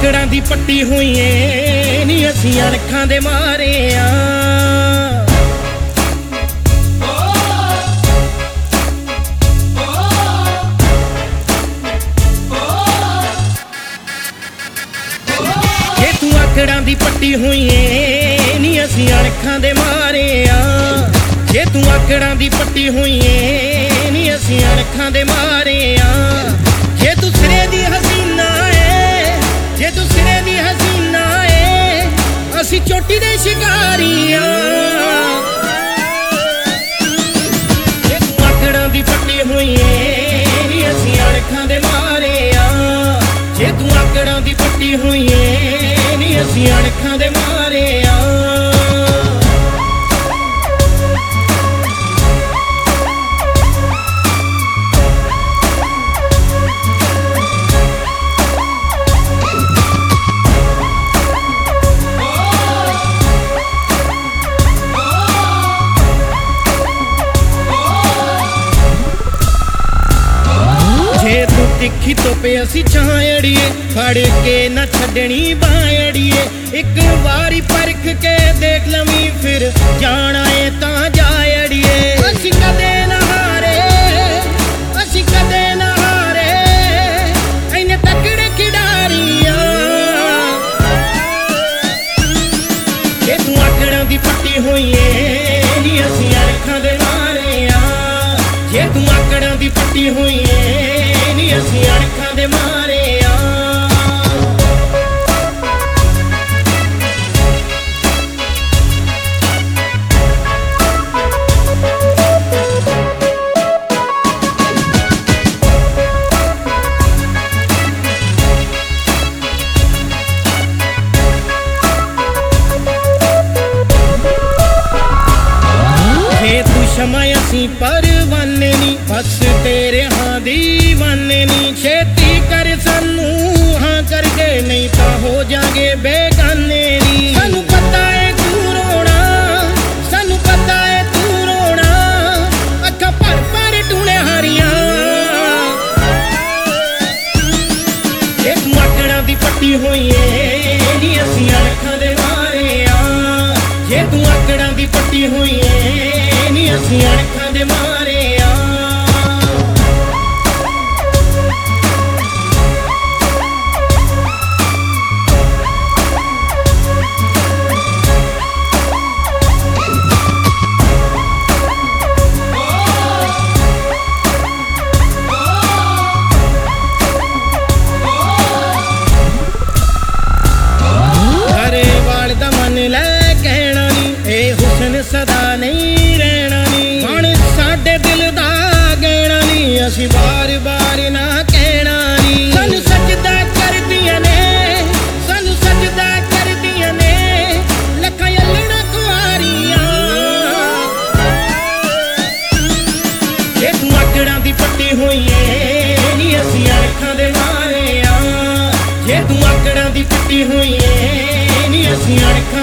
आकड़ां दी पट्टी हुई है नी असीं अणखां दे मारे आ। जे तू आकड़ां दी पट्टी हुई है नी असीं अणखां दे मारे आ। जे तू आकड़ां दी पट्टी हुई है नी असीं अणखां दे मारे आ। जे तू सिरे दी हसीना है, जे तू सिरे दी हसीना है, असीं चोटी दे शिकारी आ। जे तू आकड़ां दी पट्टी हुई है नी असीं अणखां दे मारे आ। जे तू आकड़ां दी पट्टी हुई है नी असीं अणखां दे मारे आ। तिखी तो पे असी छाड़िए फड़ के न छड़नी बाड़िए। एक बारी परख के देख लवी फिर जाना है ता जाड़िए। असी कदे न हारे, असी कदे न हारे, इन्ने तकड़े खिडारिया। जे तू आकड़ां दी पट्टी हुई है नी असी अणखां दे मारे आ। जे तू आकड़ां दी पट्टी हुई है असीं अणखां दे मारे आ। जे तू शमा असीं परवाने नी बस तेरे हां दीवाने नी। छेती कर सानू हाँ करके नहीं तो हो जागे बेगाने नी। सानू पता है तू रोना, सानू पता है तू रोना, अखा पर टूने हारियां। जे तू आकड़ां दी पट्टी हुई है नी असीं अणखां दे मारे आ। जे तू आकड़ां दी पट्टी हुई है नी असीं अणखां दे मारे आ। सदा नहीं रहना नी हुण साडे दिल दा गहना नी। असीं बार बार ना कहना नी। सानू सजदा करदियां ने, सानू सजदा करदियां ने, लखां अल्लड़ां कुआरियां। जे तू आकड़ां दी पट्टी हुई है नी असीं अणखां दे मारे आ। जे तू आकड़ां दी पट्टी हुई है नी असीं अणखां